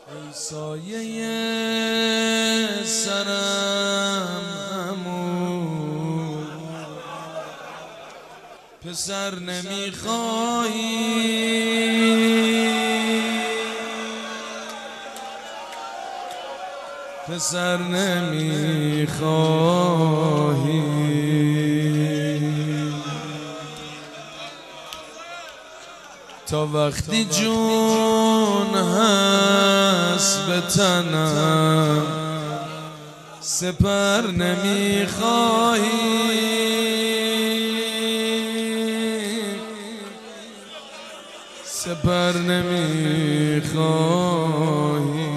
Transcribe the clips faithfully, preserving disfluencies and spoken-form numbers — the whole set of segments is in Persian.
ای سایه سرم عمو پسر نمیخواهی پسر نمیخواهی تا وقتی جون هست به تنم سپر نمیخواهی سپر نمیخواهی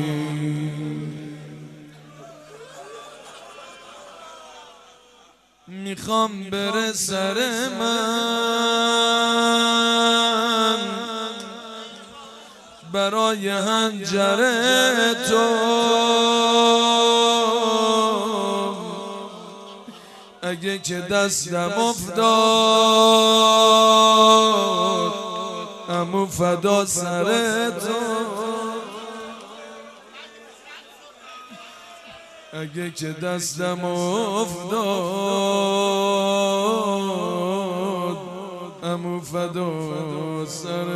میخوام بره سر من برای هنجر تو اگه که دستم افتاد عمو فدا سر تو اگه که دستم افتاد عمو فدا سر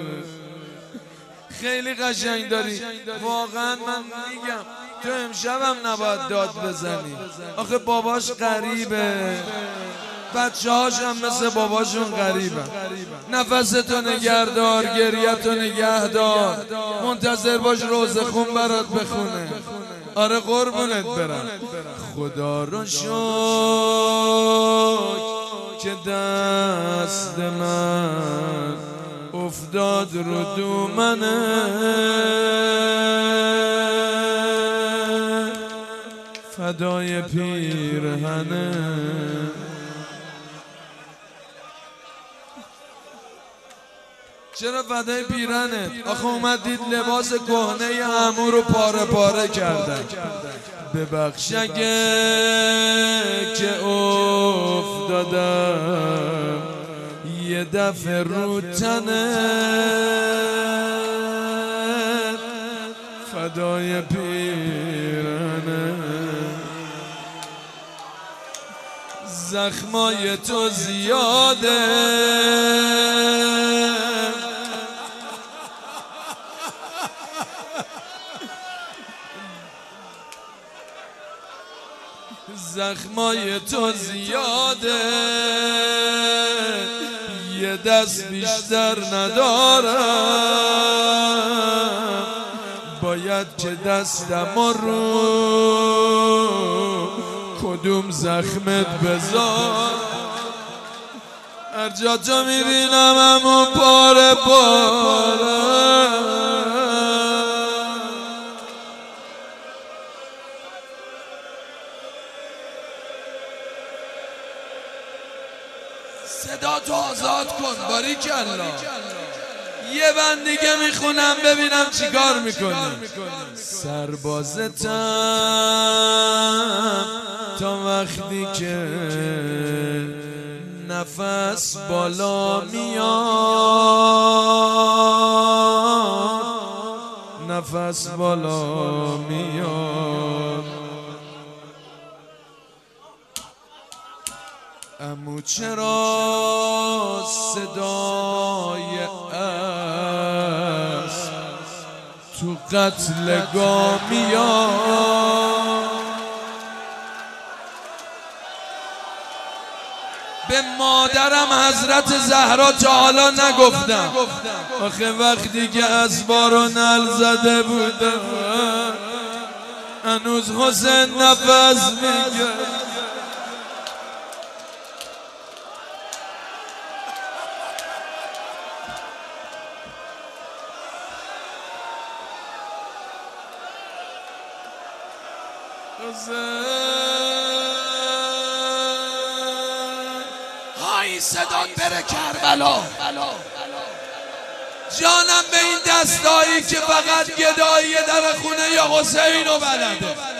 خیلی قشنگ داری واقعا. من میگم تو امشبم نباید داد بزنی، آخه باباش غریبه، بچه هاش هم مثل باباشون غریبه. نفستو نگهدار، گریتو نگهدار، منتظر باش روزه خون برات بخونه. آره قربونت برم. خدا رو شکر که دست من افتاد رو دومنه فدای پیرهنه. چرا فدای پیرهنه؟ آخه اومدید لباس کهنه عمو رو پاره پاره کردن. ببخش اگه که افتادم یه دفعه رو تنه فدای پیرهنه. زخمای تو زیاده زخمای تو زیاده یه دست بیشتر ندارم باید که دستم رو کدوم زخمت بذار. هر جا تو میبینم همون پاره پاره صدا تو آزاد کن. باریکالله. یه بند دیگه میخونم ببینم چیکار میکنی. سربازتم تا وقتی که نفس بالا میاد نفس بالا میاد. عمو چرا صدای اسب تو قتلگاه میاد؟ به مادرم حضرت زهرا تا حالا نگفتم، آخه وقتی که اسبا رو نل زده بودم هنوز حسین نفس میگه. های صدات بره کربلا. جانم به این دستایی که فقط گدایی در خونه یا حسین رو بلده.